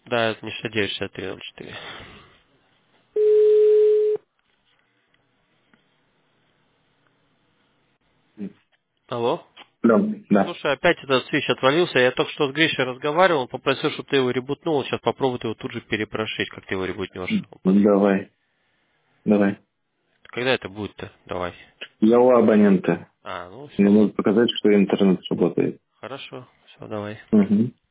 Да, это не 696304. Алло? Да, да. Слушай, опять этот свич отвалился. Я только что с Гришей разговаривал, он попросил, чтобы ты его ребутнул. Сейчас попробуй ты его тут же перепрошить, как ты его ребутнешь. Он подъедет. Давай, давай. Когда это будет-то? Давай. Я у абонента. А, ну Мне все, может показать, что интернет работает. хорошо. Все, давай. Угу.